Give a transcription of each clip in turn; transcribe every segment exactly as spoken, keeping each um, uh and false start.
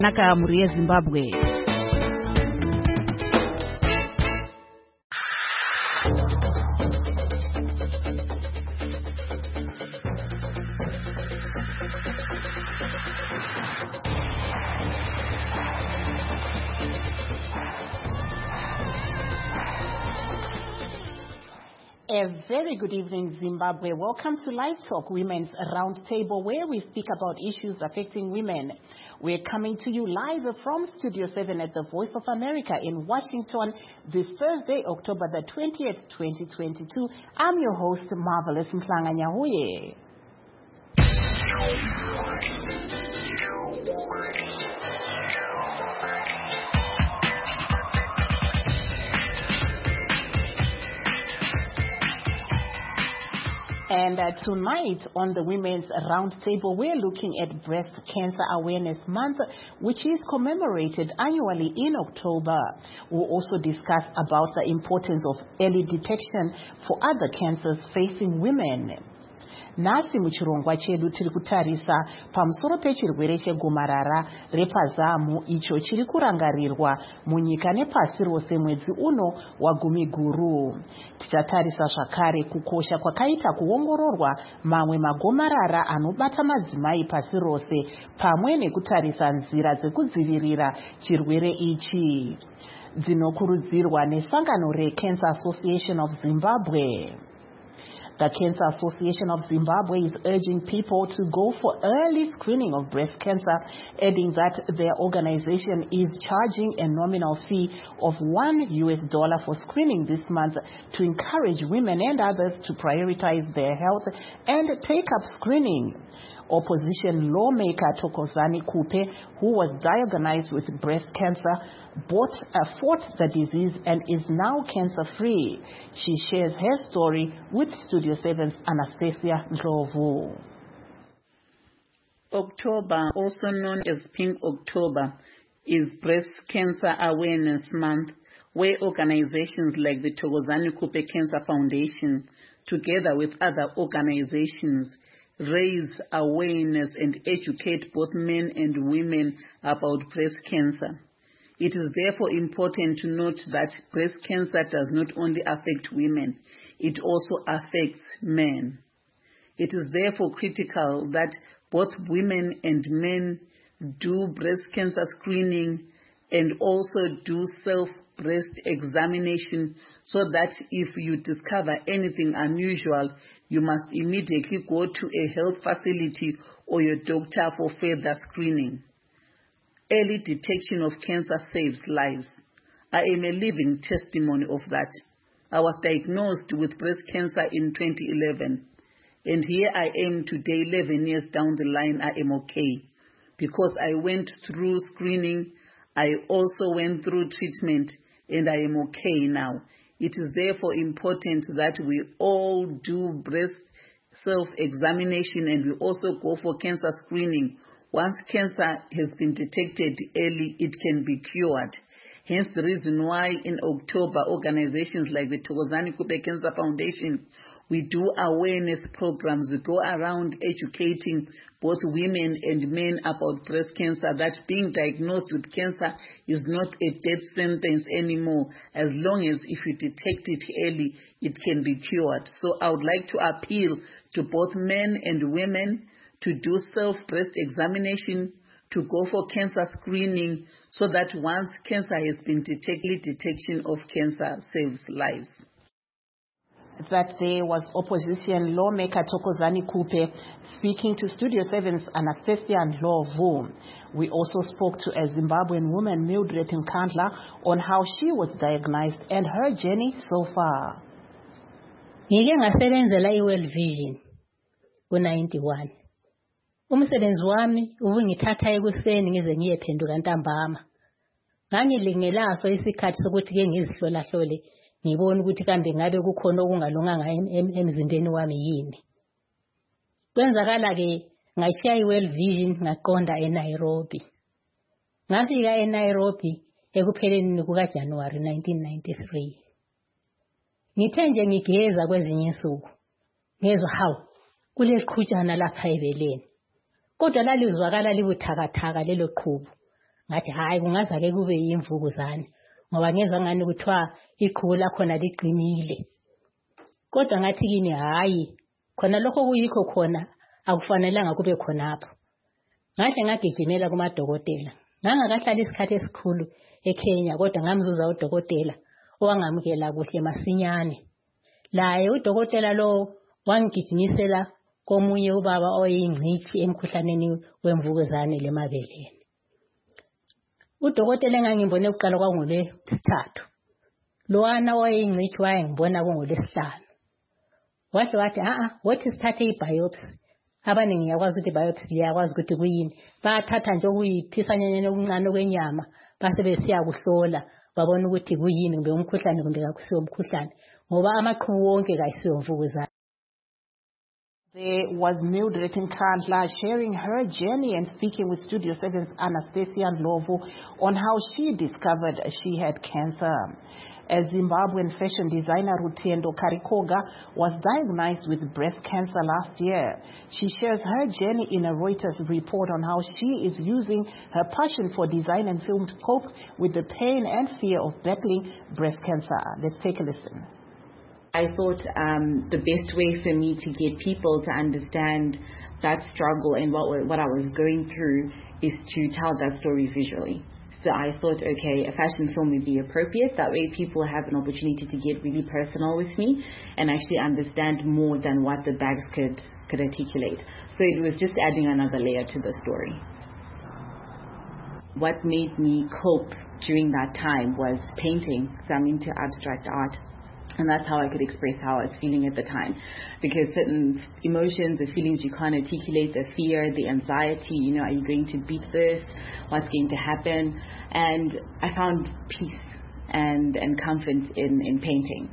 Nakamuri ya Zimbabwe. A very good evening, Zimbabwe. Welcome to Live Talk, Women's Roundtable, where we speak about issues affecting women. We're coming to you live from Studio seven at the Voice of America in Washington this Thursday, October the twentieth, twenty twenty-two. I'm your host, Marvelous Mhlanga Nyahuye. And uh, tonight on the Women's Roundtable, we're looking at Breast Cancer Awareness Month, which is commemorated annually in October. We'll also discuss about the importance of early detection for other cancers facing women. Nasi muchirongwa chedu tiri kutarisa pamusoro pechirwere chegomarara repazamu icho chiri kurangarirwa munyika nepasi rose mwedzi uno wagumiguru. Tichatarisa zvakare kukosha kwakaita kuongororwa mamwe magomarara anobata madzimai pasi rose, pamwe nekutarisa nzira dzekudzivirira chirwere ichi dzinokurudzirwa nesangano reCancer Association of Zimbabwe. The Cancer Association of Zimbabwe is urging people to go for early screening of breast cancer, adding that their organization is charging a nominal fee of one U S dollar for screening this month to encourage women and others to prioritize their health and take up screening. Opposition lawmaker Thokozani Kupe, who was diagnosed with breast cancer, bought, uh, fought the disease and is now cancer-free. She shares her story with Studio seven's Anastasia Ndlovu. October, also known as Pink October, is Breast Cancer Awareness Month, where organizations like the Thokozani Kupe Cancer Foundation, together with other organizations, raise awareness and educate both men and women about breast cancer. It is therefore important to note that breast cancer does not only affect women, it also affects men. It is therefore critical that both women and men do breast cancer screening and also do self-breast examination, so that if you discover anything unusual, you must immediately go to a health facility or your doctor for further screening. Early detection of cancer saves lives. I am a living testimony of that. I was diagnosed with breast cancer in twenty eleven, and here I am today, eleven years down the line. I am okay because I went through screening. I also went through treatment, and I am okay now. It is therefore important that we all do breast self-examination and we also go for cancer screening. Once cancer has been detected early, it can be cured. Hence the reason why in October, organizations like the Thokozani Kupe Cancer Foundation, we do awareness programs. We go around educating both women and men about breast cancer, that being diagnosed with cancer is not a death sentence anymore. As long as if you detect it early, it can be cured. So I would like to appeal to both men and women to do self-breast examination, to go for cancer screening, so that once cancer has been detected, detection of cancer saves lives. That there was opposition lawmaker Thokozani Kupe speaking to Studio seven's Anastasia Ndlovu. We also spoke to a Zimbabwean woman, Mildred Nkandla, on how she was diagnosed and her journey so far. Ngike ngasebenzela iWorld Vision ku-ninety-one. Umsebenzi wami ubungithatha ekuseni ngize ngiyephenduka ntambama. Ngangilingelaso isikhathi sokuthi ke ngizihlola-hlole ngibona ukuthi kambe ngabe kukhona okungalunganga emzimbeni wami yini. Kwenzakala ke ngashiya iWorld Vision ngaqonda eNairobi. Ngafika eNairobi ekupheleni kukaJanuwari nineteen ninety-three. Ngithe nje ngigeza kwezinye insuku ngezwa hawu kulesiqhutshana lapha ebeleni. Kodwa lalizwakala libuthakathaka lelo qhubu. ngathi hayi kungazake kube yimvukuzane ngoba ngezwe ngani kuthiwa iqhubu lakhona liqinile. Kodwa ngathi kimi hayi khona lokho kuyikho khona akufanelanga kube khonapho. Ngahle ngagijimela kumadokotela. Ngangakahlala isikhathi esikhulu eKenya kodwa ngamzuza udokotela owangamukela kuhle masinyane. Laye udokotela lo wangigijimisela komunye ubaba oyingcithi emkhuhlaneni wemvukuzane lemabeleni. Udokotela engangimbone ukuqala kwangole sithathu. Lowana oyingcithi wayengibona kungolesihlanu. Wahle wathi a a wothi sithathe ibiopsy. Abaningi yakwazi ukuthi biopsy yakwazi ukuthi kuyini. Bathatha nje okuyiphisanyanyene okuncane okwenyama base besiya kuhlola babona ukuthi kuyini kumbe umkhuhlane kumbe akusiyo umkhuhlane ngoba amaqhubu wonke kayisiyo mvukuzane. There was Mildred Nkandla sharing her journey and speaking with Studio seven's Anastasia Ndlovu on how she discovered she had cancer. A Zimbabwean fashion designer Rutendo Karikoga was diagnosed with breast cancer last year. She shares her journey in a Reuters report on how she is using her passion for design and film to cope with the pain and fear of battling breast cancer. Let's take a listen. I thought um, the best way for me to get people to understand that struggle and what, what I was going through is to tell that story visually. So I thought, okay, a fashion film would be appropriate. That way people have an opportunity to get really personal with me and actually understand more than what the bags could, could articulate. So it was just adding another layer to the story. What made me cope during that time was painting, because I'm into abstract art. And that's how I could express how I was feeling at the time. Because certain emotions or feelings you can't articulate, the fear, the anxiety, you know, are you going to beat this? What's going to happen? And I found peace and, and comfort in, in painting.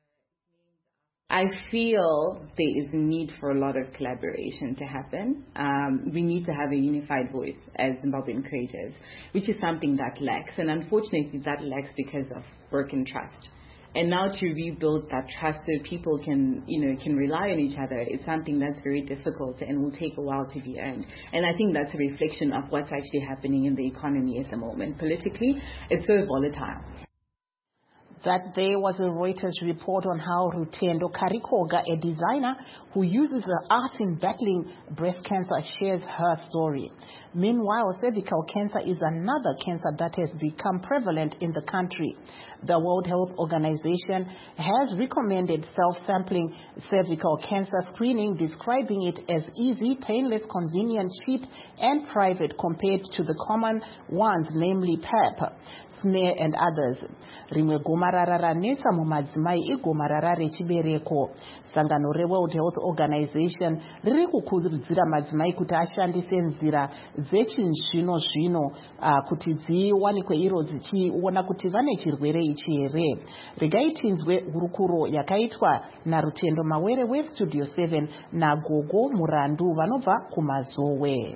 I feel there is a need for a lot of collaboration to happen. Um, we need to have a unified voice as Zimbabwean creators, which is something that lacks. And unfortunately, that lacks because of broken trust. And now to rebuild that trust so people can, you know, can rely on each other is something that's very difficult and will take a while to be earned. And I think that's a reflection of what's actually happening in the economy at the moment. Politically, it's so volatile. That there was a Reuters report on how Rutendo Karikoga, a designer who uses her art in battling breast cancer, shares her story. Meanwhile, cervical cancer is another cancer that has become prevalent in the country. The World Health Organization has recommended self-sampling cervical cancer screening, describing it as easy, painless, convenient, cheap, and private compared to the common ones, namely PrEP, smear, and others. Rimwe gomarara ranetsa mumadzimai igomarara rechibereko. Sangano reWorld Health Organization riri kukurudzira madzimai kuti ashandise nzira dzechinzvino zvino uh, kuti dziwanikwe iro dzichiona kuti vane chirwere ichi here. Regai tinzwe hurukuro yakaitwa naRutendo Mawere weStudio seven naGogo Murandu vanobva kuMazowe.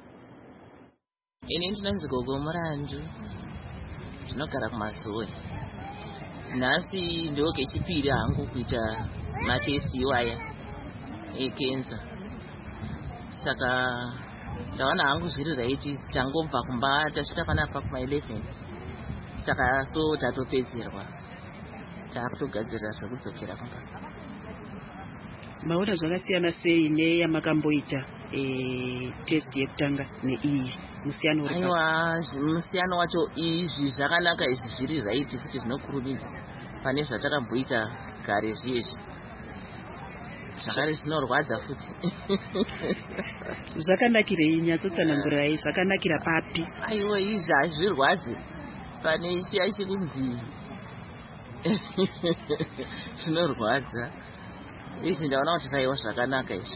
Ini ndinonzi Gogo Murandu. Ndinogara kuMazowe. Nhasi ndokechipiri hangu kuita matesti iwaya ekenza. Saka ndaona hangu zviri raiti tangobva kumba tasvika panapa kuma eleven. Saka so tatopedzerwa. Takutogadzirira zvekudzokera kumba. Maona zvakasiyana sei neyamakamboita e test yekutanga neiyi musiyano uri aiwa musiyano wacho izvi zvakanaka izvi zviri right futi zvinokurumidza pane zvatakamboita kare zvizvi zvakare zvinorwadza futi. Zvakanakirei nyatsotsanangurai zvakanakira papi? Aiwa izvi hazvirwadzi pane chiya chikunzi zvinorwadza izvi ndaona kuti zvaiwa zvakanaka izvi.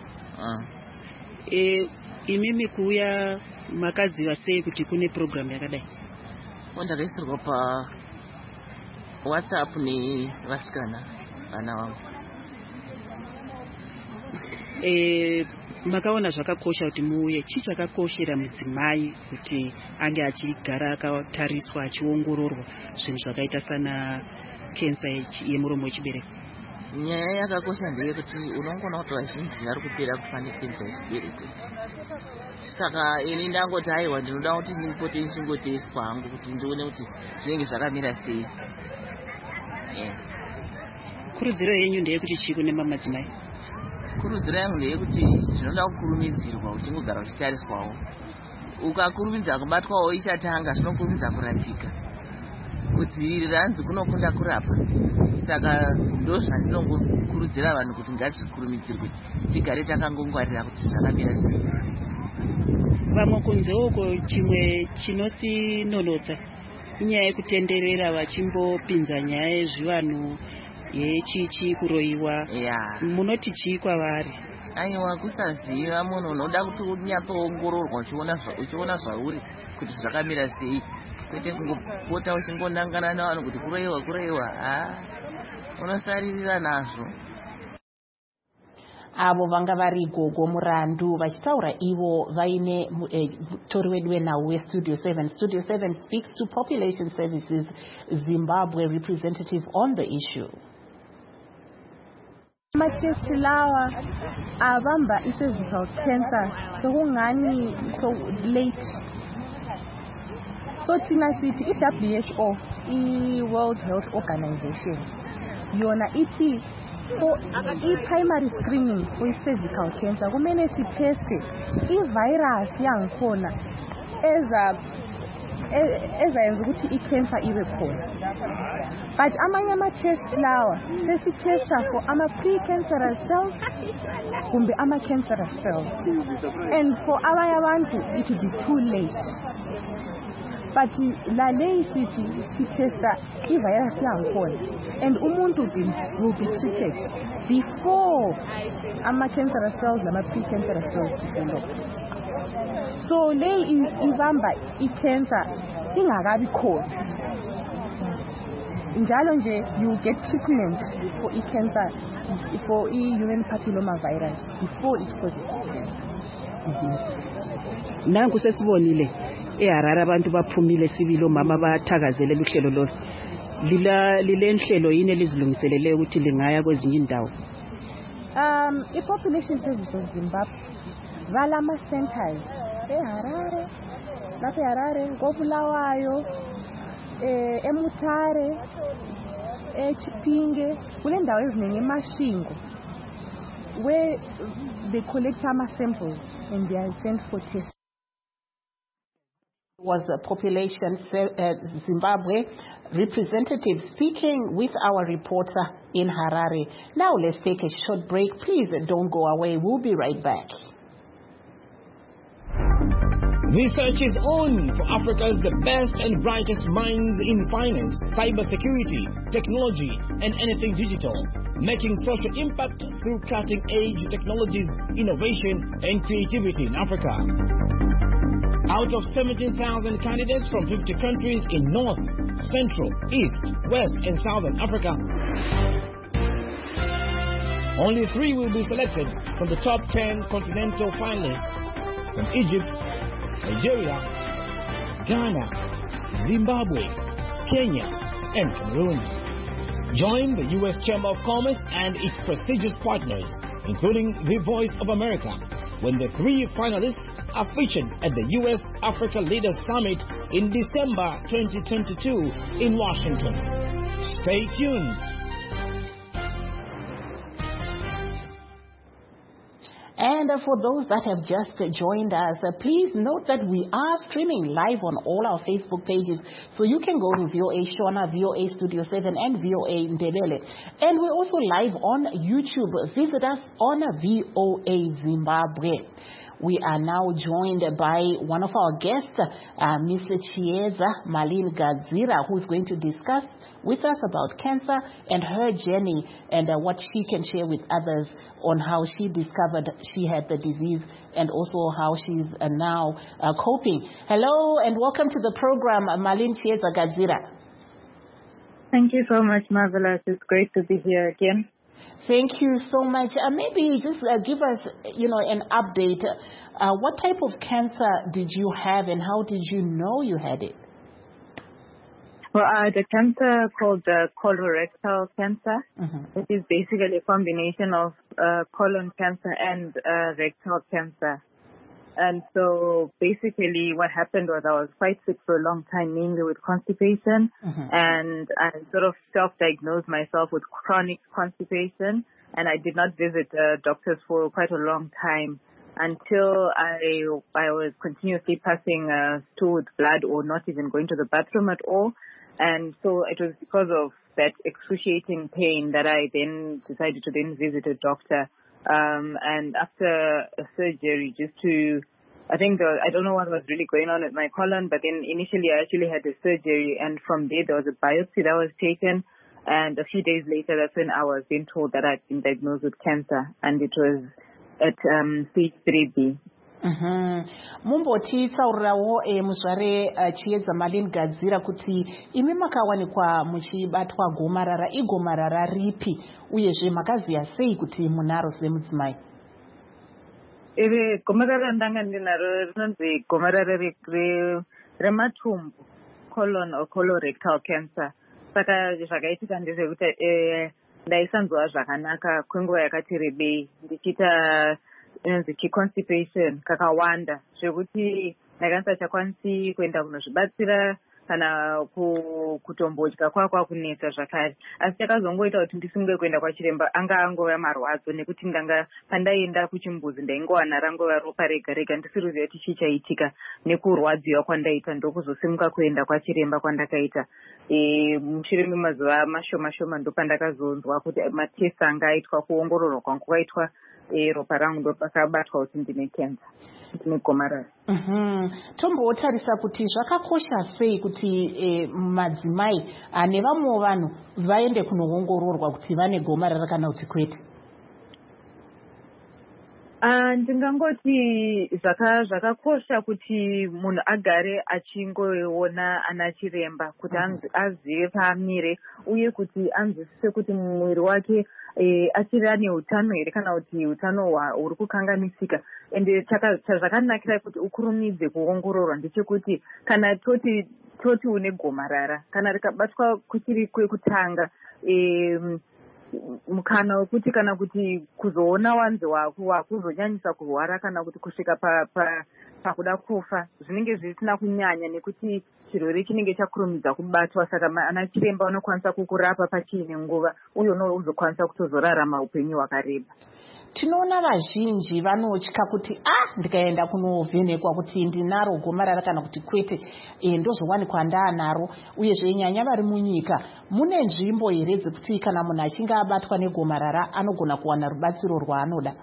E, imimi kuuya makaziva sei kuti kune program yakadai? Ndakaisirwa pa WhatsApp nevasikana vana vangu. E, makaona zvakakosha kuti muuye. Chii chakakoshera mudzimai kuti ange achigara akatariswa achiongororwa zvinhu zvakaita sana kensa yemuromo wechibereko? nyaya yakakosha ndeyekuti unongona kuti vazhinji vari kupera kufa nekensa yechibereko. Saka ini ndangoti haiwa ndinoda kuti ndipote ndichingoteswa hangu kuti ndione kuti zvinenge zvakamira sei. Kurudziro yenyu ndeyekuti chii kune madzimai? Kurudziro yangu ndeyekuti zvinoda kukurumidzirwa uchingogara uchitariswawo. Ukakurumidza kubatwawo ichatanga zvinokurumidza kurapika. Kudzivirira hanzi kunokunda kurapa. Saka ndozvandinongokurudzira vanhu kuti ngatikurumidzirwe tigare takangongwarira kuti zvakamira sei. Vamwe kunze uko chimwe chinosinonotsa inyaya yekutenderera vachimbopinza nyaya yezvivanhu yechichi kuroiwa. Munoti chii kwavari? Aiwa, kusaziva munhu unoda kuti unyatsoongororwa uchiona zvauri kuti zvakamira sei, kwete kungopota uchingonangana navanhu kuti kuroiwa kuroiwa. Ha, unosaririra nazvo. Avo vanga vari gogo murandu vachitaura ivo vaine mutori wedu wenhau westudio seven. Studio seven speaks to Population Services Zimbabwe representative on the issue. Amatesti lawa avamba i-cervical cancer sokungani so late. So thina sithi i-W H O, i-World Health Organization, yona ithi for i-primary screening for i-cervical cancer kumele sitheste i-virus yangikhona eza ezayenza ukuthi i-cancer ibe khona. But amanye ama-test lawa sesithesta for ama-pre-cancerous cells kumbe ama-cancerous cells, and for abanye abantu it will be too late. But la ley sithi sithesta i-virus yangikhona and umuntu will be treated before ama-cancerous cells nama-pre-cancerous cells develop. So lay ivamba i-cancer ingakabi khona. Njalo nje you get treatment for i-cancer for i-human papilloma virus before it causes cancer. Nanku sesibonile eHarare abantu baphumile sibili omama bathakazelela uhlelo lo. Lila lile nhlelo yini elizilungiselele ukuthi lingaya kwezinye indawo? Um i-Population Services Zimbabwe valama centers eHarare, lapha eHarare, ngoBulawayo, eh eMutare, eChipinge, kule ndawo eziningi eMashingo, where they collect ama samples and they are sent for tests. Was a Population uh, Zimbabwe representative speaking with our reporter in Harare. Now let's take a short break. Please don't go away. We'll be right back. Research is on for Africa's the best and brightest minds in finance, cybersecurity, technology, and anything digital, making social impact through cutting-edge technologies, innovation, and creativity in Africa. Out of seventeen thousand candidates from fifty countries in North, Central, East, West, and Southern Africa, only three will be selected from the top ten continental finalists from Egypt, Nigeria, Ghana, Zimbabwe, Kenya, and Cameroon. Join the U S Chamber of Commerce and its prestigious partners, including the Voice of America, when the three finalists are featured at the U S Africa Leaders Summit in December twenty twenty-two in Washington. Stay tuned. And for those that have just joined us, uh, please note that we are streaming live on all our Facebook pages. So you can go to V O A Shona, V O A Studio seven, and V O A Ndebele. And we're also live on YouTube. Visit us on V O A Zimbabwe. We are now joined by one of our guests, uh, Mister Chieza Malin Gadzira, who's going to discuss with us about cancer and her journey and uh, what she can share with others on how she discovered she had the disease and also how she's uh, now uh, coping. Hello and welcome to the program, Malin Chieza Gadzira. Thank you so much, Marvelous. It's great to be here again. Thank you so much. Uh, maybe just uh, give us, you know, an update. Uh, what type of cancer did you have and how did you know you had it? Well, uh, the cancer called uh, colorectal cancer, mm-hmm. which is basically a combination of uh, colon cancer and uh, rectal cancer. And so basically what happened was I was quite sick for a long time, mainly with constipation. Mm-hmm. And I sort of self-diagnosed myself with chronic constipation. And I did not visit uh, doctors for quite a long time until I I was continuously passing uh, stool with blood or not even going to the bathroom at all. And so it was because of that excruciating pain that I then decided to then visit a doctor. Um, and after a surgery, just to, I think, the, I don't know what was really going on with my colon, but then initially I actually had a surgery, and from there there was a biopsy that was taken. And a few days later, that's when I was being told that I'd been diagnosed with cancer, and it was at um, stage three B. mumboti tsaurirawo e muzvare chiedza Marlene Gadzira kuti imi makawanikwa muchibatwa gomarara igomarara ripi uyezve makaziya sei kuti munaro semudzimai? Iri gomarara ndanga ndinaro rinonzi gomarara rematumbu, colon or colorectal cancer. Saka zvakaitika ndezvekuti eh, ndaisanzwa zvakanaka kwenguva yakati rebei ndichiita inonzi constipation kakawanda zvekuti ndakasachakwanisi kuenda kunozvibatsira kana kutombodya kwakwa kunetsa zvakare. Asi takazongoita kuti ndisunge kuenda kwachiremba anga angova marwadzo nekuti ndanga pandaienda kuchimbuzi ndaingowana rangova ropa rega rega ndisiri kuziva kuti chii chaitika nekurwadziwa kwandaita ndokuzosimuka kuenda kwachiremba kwandakaita. E, mushure memazuva mashoma shoma ndopandakazonzwa kuti matesi anga aitwa kuongororwa kwangu kwaitwa e, ropa rangu ndopakabatwa kuti ndine cancer, ndine gomarara. Mhm. Tombotarisa kuti zvakakosha sei kuti e, madzimai ane vamwe vanhu vaende kunoongororwa kuti vane gomarara kana kuti kwete? Uh, ndingangoti zvaka zvakakosha kuti munhu agare achingoona ana chiremba kuti mm-hmm. azive paamire uye kuti anzwisise kuti mwiri wake e, achiri ane utano here kana kuti utano huri kukanganisika. Ende chazvakanakira kuti ukurumidze kuongororwa ndechekuti kana toti toti une gomarara kana rikabatwa kuchiri kwekutanga e, mukana wekuti kana kuti kuzoona wanzi wako wakuzonyanyisa kurwara kana kuti kusvika pakuda kufa zvinenge zvisina kunyanya nekuti chirwere chinenge chakurumidza kubatwa. Saka ana chiremba vanokwanisa kukurapa pachiine nguva uye unozokwanisa kutozorarama upenyu hwakareba. Tinoona vazhinji vanotya kuti ah ndikaenda kunovhenekwa kuti ndinaro gomarara kana kuti kwete e, ndozowanikwa ndaanaro. Uyezve nyanya vari munyika mune nzvimbo here dzekuti kana munhu achinge abatwa negomarara anogona kuwana rubatsiro rwaanoda?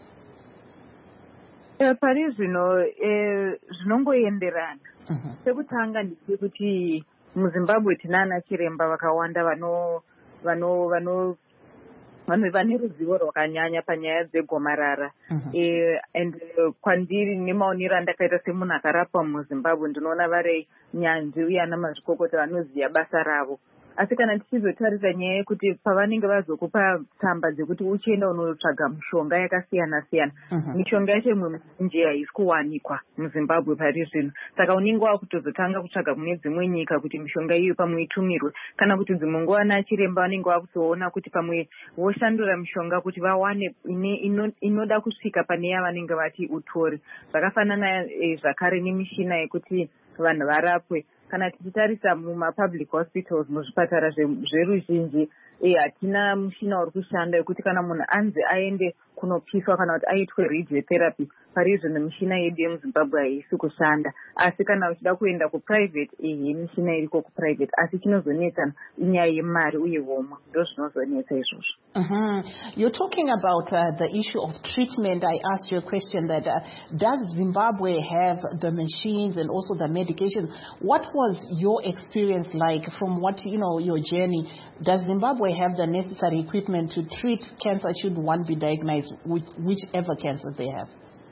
E, pari zvino e, zvinongoenderana. Sekutanga nditi kuti muZimbabwe tinana chiremba vakawanda vano vano vano vanhu vane ruzivo rwakanyanya panyaya dzegomarara. Uh-huh. E, and uh, kwandiri nemaonero andakaita semunhu akarapwa muZimbabwe ndinoona vari nyanzvi uye ana mazvikokota vanoziva basa ravo. Asi kana tichizotarisa nyaya yekuti pavanenge vazokupa tsamba dzekuti uchienda unotsvaga mishonga yakasiyana siyana, uh-huh. mishonga yacho imwe mizhinji haisi kuwanikwa muZimbabwe pari zvino. Saka unenge wakutozotanga kutsvaga kune dzimwe nyika kuti mishonga iyo pamwe itumirwe, kana kuti dzimwe nguva ana chiremba vanenge vakutoona kuti pamwe voshandura mishonga kuti vawane ine ino, inoda kusvika pane yavanenge vati utore. Zvakafanana e, zvakare nemishina yekuti vanhu varapwe. Kana tichitarisa mumapublic hospitals muzvipatara zveruzhinji e, hatina mushina uri kushanda yekuti kana munhu anzi aende kunopiswa kana kuti aitwe radiotherapy pari zvino mishina yedu yemuZimbabwe haisi kushanda. Asi kana uchida kuenda kuprivate ehe mishina iriko kuprivate, asi chinozonetsa inyaya yemari uye homwe ndo zvinozonetsa izvozvo. Uh-huh. You're talking about uh, the issue of treatment. I asked you a question that uh, does Zimbabwe have the machines and also the medications? What was your experience like from what, you know, your journey? Does Zimbabwe have the necessary equipment to treat cancer should one be diagnosed with whichever cancer they have?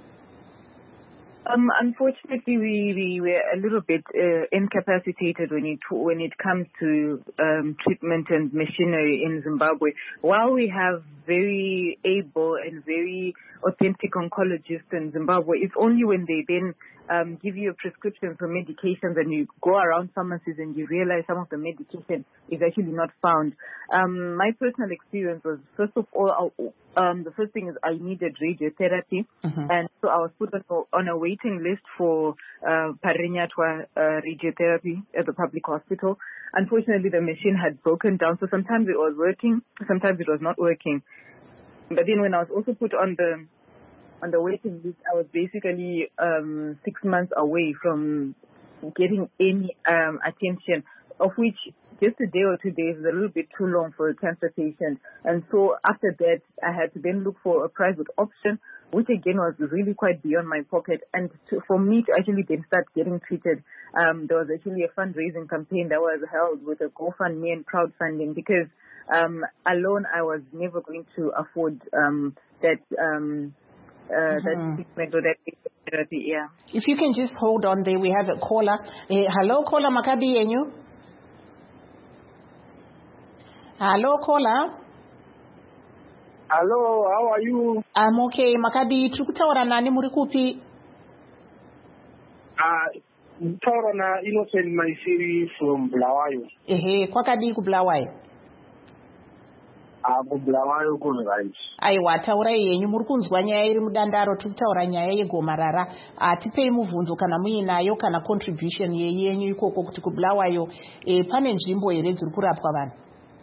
Um, unfortunately, we, we were a little bit uh, incapacitated when it when it comes to um, treatment and machinery in Zimbabwe. While we have very able and very authentic oncologists in Zimbabwe. It's only when they then um, give you a prescription for medications and you go around pharmacies and you realize some of the medication is actually not found. Um, my personal experience was, first of all, um, the first thing is I needed radiotherapy. Mm-hmm. And so I was put on, on a waiting list for uh, Parinyatwa uh, radiotherapy at the public hospital. Unfortunately, the machine had broken down, so sometimes it was working, sometimes it was not working. But then when I was also put on the on the waiting list, I was basically um, six months away from getting any um, attention, of which just a day or two days is a little bit too long for a cancer patient. And so after that, I had to then look for a private option, which again was really quite beyond my pocket. And to, for me to actually then start getting treated, um, there was actually a fundraising campaign that was held with a GoFundMe and crowdfunding, because um, alone I was never going to afford um, that um, uh, mm-hmm. that treatment or that therapy. Yeah. If you can just hold on there, we have a caller. Uh, hello, caller Makabi Yenyu. Hello, caller. Hello, how are you? I'm okay. Makadi, tukutaura nani muri kupi? Ah, taura na Innocent Maisiri from Bulawayo. Ehe, kwakadi ku Bulawayo? Ah, ku Bulawayo kuni right. Aiwa, taura yenyu muri kunzwa nyaya iri mudandaro, tukutaura nyaya yegomarara. Atipei muvhunzo kana muinayo kana contribution yenyu ikoko kuti ku Bulawayo eh pane nzvimbo here dziri kurapwa vanhu.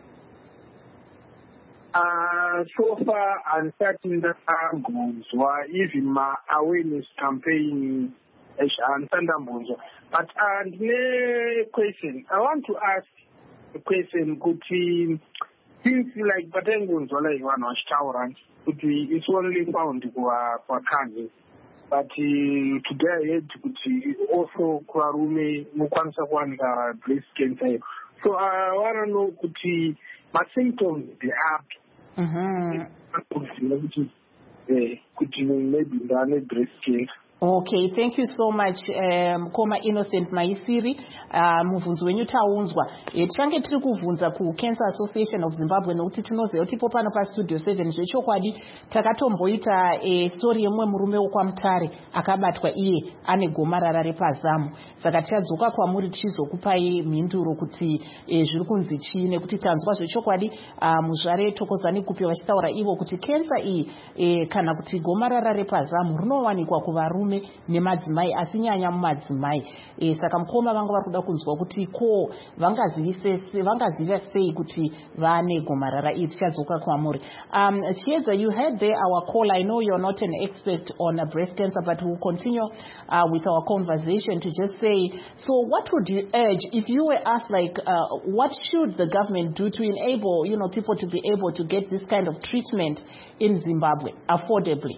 Uh, so far, I'm starting the Mbunzwa, even my awareness campaign, and Mbunzwa. But and uh, question, I want to ask a question. Could we, things like Batengunzwa, like one restaurant, could we, it's only found for for Kanye. But uh, today, could we also Kwarume Mukwansa Wanda breast cancer. So I want to know, could we, my symptoms, they are mm-hmm. could you maybe run breast cancer? Okay, thank you so much, um, Koma Innocent Maisiri. Uh, muvhunzo wenyu taunzwa. E, tichange tiri kuvhunza ku Cancer Association of Zimbabwe nokuti tinoziva kuti ipo pano pa Studio seven zvechokwadi takatomboita e, story yemwe murume wokwamutare akabatwa iye ane gomarara repazamu. Saka tichadzoka kwamuri tichizokupai mhinduro kuti e, zviri kunzi chii nekuti tanzwa zvechokwadi uh, muzvare Thokozani Kupe vachitaura ivo kuti cancer iyi e, kana kuti gomarara repazamu rinowanikwa kuvarume nemadzimai asi nyanya mumadzimai. E, saka mukoma vanga vari kuda kunzwa kuti ko vangazivisese vangaziva sei kuti vane gomarara iri. Tichadzoka kwamuri. Um, Chiedza, you heard there our call. I know you're not an expert on uh, breast cancer, but we'll continue uh, with our conversation to just say, so what would you urge if you were asked, like, uh, what should the government do to enable, you know, people to be able to get this kind of treatment in Zimbabwe affordably?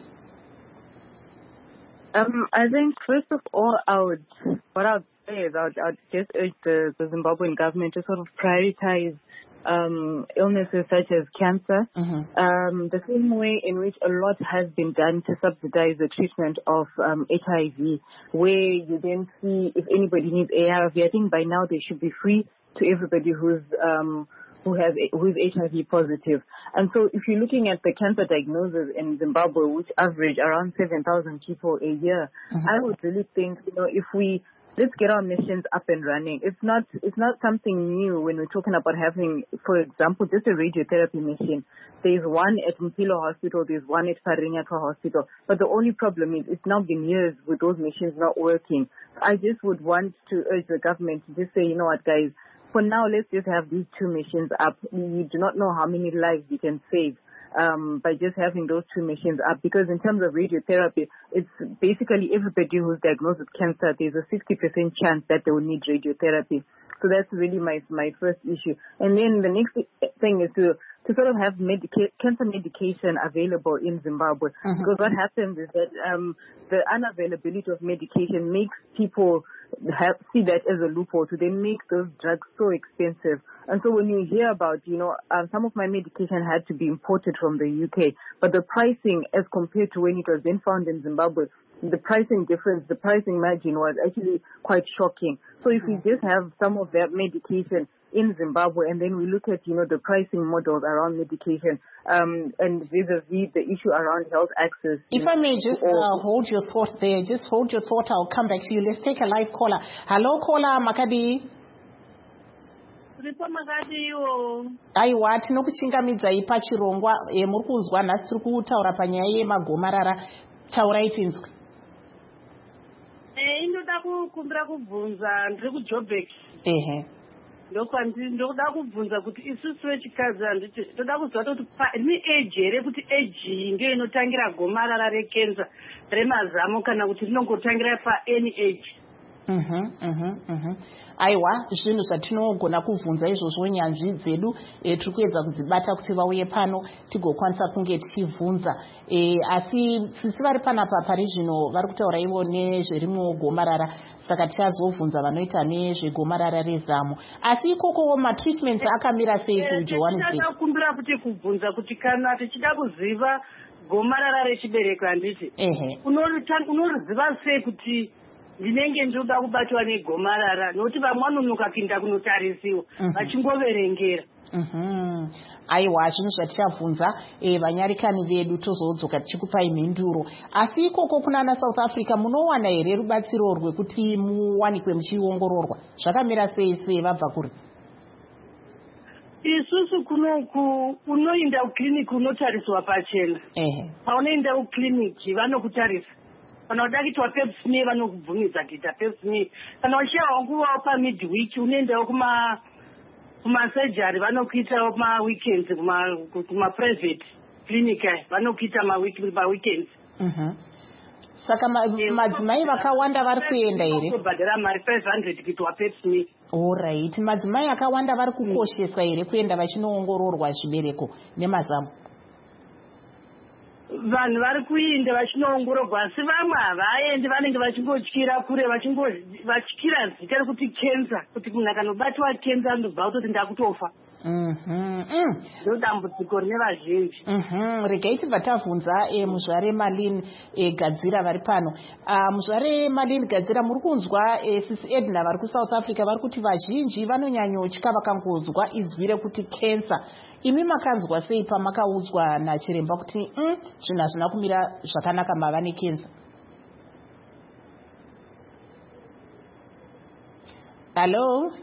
Um, I think first of all, I would, what I would say is I would, I would just urge the, the Zimbabwean government to sort of prioritize um, illnesses such as cancer, mm-hmm. um, the same way in which a lot has been done to subsidize the treatment of um, H I V, where you then see if anybody needs A R V. I think by now they should be free to everybody who's um, who has who is H I V positive. And so if you're looking at the cancer diagnosis in Zimbabwe, which average around seven thousand people a year, mm-hmm. I would really think, you know, if we, let's get our missions up and running. It's not, it's not something new when we're talking about having, for example, just a radiotherapy machine. There's one at Mpilo Hospital, there's one at Parinyatwa Hospital. But the only problem is it's now been years with those machines not working. I just would want to urge the government to just say, you know what, guys, for now, let's just have these two machines up. We do not know how many lives we can save um, by just having those two machines up. Because in terms of radiotherapy, it's basically everybody who's diagnosed with cancer, there's a sixty percent chance that they will need radiotherapy. So that's really my my first issue. And then the next thing is to to sort of have medica- cancer medication available in Zimbabwe. Mm-hmm. Because what happens is that um, the unavailability of medication makes people have, see that as a loophole to then make those drugs so expensive. And so when you hear about, you know, um, some of my medication had to be imported from the U K, but the pricing as compared to when it was then found in Zimbabwe the pricing difference, the pricing margin was actually quite shocking. So if we just have some of that medication in Zimbabwe, and then we look at, you know, the pricing models around medication, um, and vis-a-vis the issue around health access. If I may just uh, hold your thought there, just hold your thought, I'll come back to you. Let's take a live caller. Hello, caller, Makadi. Aiwa, tinokuchingamidzai pachirongwa muri kuzwa nhasi tiri kutaura panyaya yemagomarara. Taurai tinzwi. Eh, indoda kukumbira kubvunza ndiri kuJoburg. Ehe. Ndokuda kubvunza kuti isusu vechikadzi handiti toda kuziva kuti ni age here kuti age ndiyo inotangira gomarara rekenza remazamo kana kuti rinongotangira paany age. Mhm, mhm, mhm. Aiwa, zvinhu zvatinogona kubvunza izvozvo nyanzvi dzedu e, tiri kuedza kudzibata kuti vauye pano tigokwanisa kunge tichibvunza. E, asi sisi vari panapa pari zvino vari kutaura ivo nezverimwewo gomarara, saka tichazobvunza vanoita nezvegomarara rezamo. Asi ikoko matreatments akamira sei kuJohannesburg? Tinokumbira kuti kubvunza kuti kana tichida kuziva gomarara rechibereko handiti. Ehe. Unoriziva sei kuti ndinenge ndoda kubatwa negomarara nokuti vamwe vanonokapinda kunotarisiwa vachingoverengera. Mhm. Aiwa, zvinhu zvatichabvunza e, vanyarikani vedu tozodzoka tichikupai mhinduro. Asi ikoko kunana South Africa munowana here rubatsiro rwekuti muwanikwe muchiongororwa? Zvakamira sei sei vabva kuri? Isusu kunoku unoinda kuclinic unotariswa pachena. Ehe. Paunoinda kuclinic vanokutarisa. Kana uda kuitwa pap smear vanokubvumidza kuita pap smear. Kana uchaiwa nguva pa midweek unoendawo kuma kuma surgery vanokuitawo ma weekends kuma kuma private clinic vanokuita ma week ma weekends. Mhm. Saka madzimai vakawanda vari kuenda here? Kubhadhara mari five hundred kuitwa pap smear. All right. Madzimai akawanda vari kukosheswa here kuenda vachinoongororwa zvibereko nemazamo? Vanhu vari kuinda vachinoongororwa asi vamwe havaendi vanenge vachingotyira kure vachityira zita rekuti kenza kuti munhu akanobatwa kenza anobva kutoti ndakutofa. Ndo dambudziko rine vazhinji. Regai tibva tabvunza muzvare Malin Gadzira vari pano. Muzvare Malin Gadzira, muri kunzwa sisi Edna vari kuSouth Africa vari kuti vazhinji vanonyanyotya vakangonzwa izwi rekuti kensa. Imi makanzwa sei pamakaudzwa nachiremba kuti zvinhu hazvina kumira zvakanaka mava nekensa? Hello?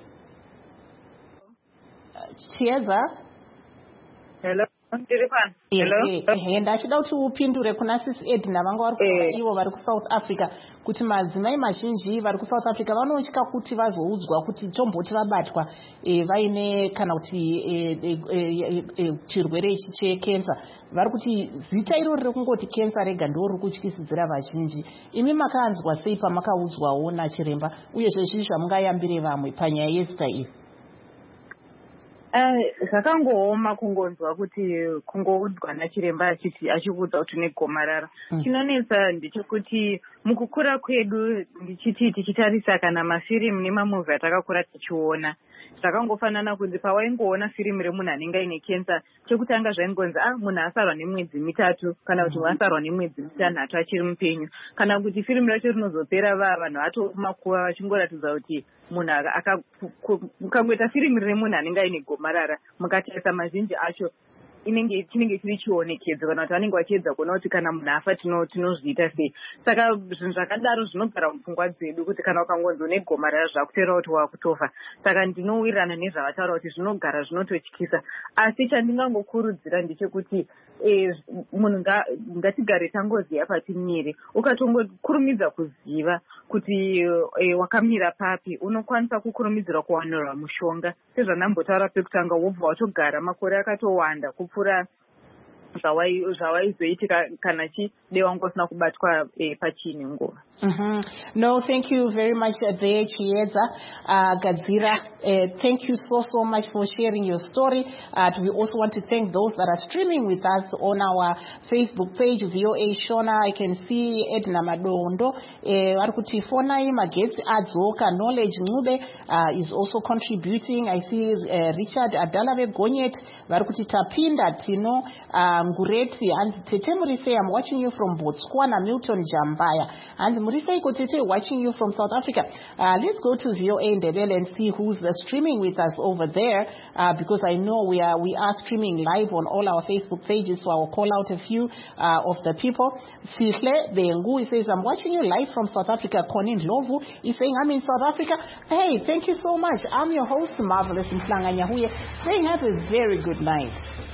Chieza? Hello? Hello? Ndachida kuti upindure kuna sisi Edna vanga vari kuona ivo vari kuSouth Africa kuti madzimai mazhinji vari kuSouth Africa vanotya kuti vazoudzwa kuti tomboti vabatwa vaine kana kuti chirwere ichi chekensa. Vari kuti zita iro riri kungoti kensa rega ndo riri kutyisidzira vazhinji. Imi makanzwa sei pamakaudzwawo nachiremba uyezve zvii zvamungayambire vamwe panyaya yezita iri? Zvakangooma kungonzwa kuti kungoudzwa nachiremba achiti achikuudza kuti une gomarara. Chinonetsa ndechekuti mukukura kwedu ndichiti tichitarisa kana mafirimu nemamuvi atakakura tichiona, zvakangofanana kunzi pawaingoona firimu remunhu anenge aine kensa, chekutanga zvaingonzi ah munhu asarwa nemwedzi mitatu kana kuti asarwa nemwedzi mitanhatu achiri mupenyu, kana kuti firimu racho rinozopera vanhu vatomakuva vachingoratidza kuti munhu mukangoita firimu rine munhu anenge aine gomarara mukatarisa mazhinji acho inenge chinenge chiri chionekedzo kana kuti vanenge vachiedza kuona kuti kana munhu afa tinozviita sei. Saka zvinhu zvakadaro zvinogara mupfungwa dzedu kuti kana ukangonzi une gomarara zvakutera kuti wakutofa. Saka ndinowirirana nezvavataura kuti zvinogara zvinototyisa, asi chandingangokurudzira ndechekuti munhu ngatigare tangoziva patinyere. Ukatongokurumidza kuziva kuti wakamira papi unokwanisa kukurumidzira kuwanirwa mushonga sezvanambotaura pekutanga wobva watogara makore akatowanda kupfuura zvawaizoitika kana chideva ngosina kubatwa pachine nguva. Mm-hmm. No, thank you very much uh, there, Chieza, uh, Gadzira. Uh, thank you so, so much for sharing your story. Uh, we also want to thank those that are streaming with us on our Facebook page, V O A Shona. I can see Edna Madondo. Warikuti Fonai Magetsi Adzoka Knowledge Ngube uh, is also contributing. I see uh, Richard Adalave Gonyet. Warikuti Tapinda Tino Ngureti and Tetemuri say, I'm watching you from Botswana, Milton Jambaya. And Murise Kotete watching you from South Africa. Uh, let's go to V O A Ndebele and see who's uh, streaming with us over there, uh, because I know we are we are streaming live on all our Facebook pages, so I will call out a few uh, of the people. Sihle Bengu, he says, I'm watching you live from South Africa. Conin Lovu is saying, I'm in South Africa. Hey, thank you so much. I'm your host, Marvelous Mhlanga Nyahuye, saying have a very good night.